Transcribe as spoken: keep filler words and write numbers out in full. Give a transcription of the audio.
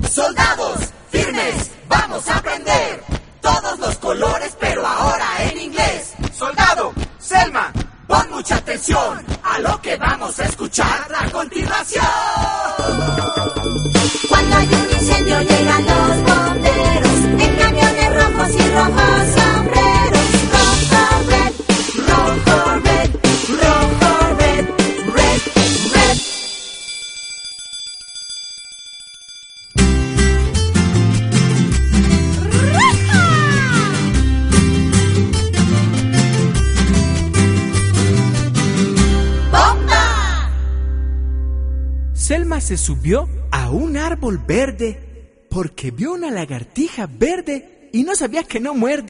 Soldados, firmes, vamos a aprender todos los colores, pero ahora en inglés. Soldado, Selma, pon mucha atención a lo que vamos a escuchar a continuación. Cuando hay un incendio llegan los bomberos en camiones rojos y rojos sombreros. Rojo, red, rojo, red, rojo, red, red, red. ¡Bomba! Selma se subió a un árbol verde porque vio una lagartija verde y no sabía que no muerde.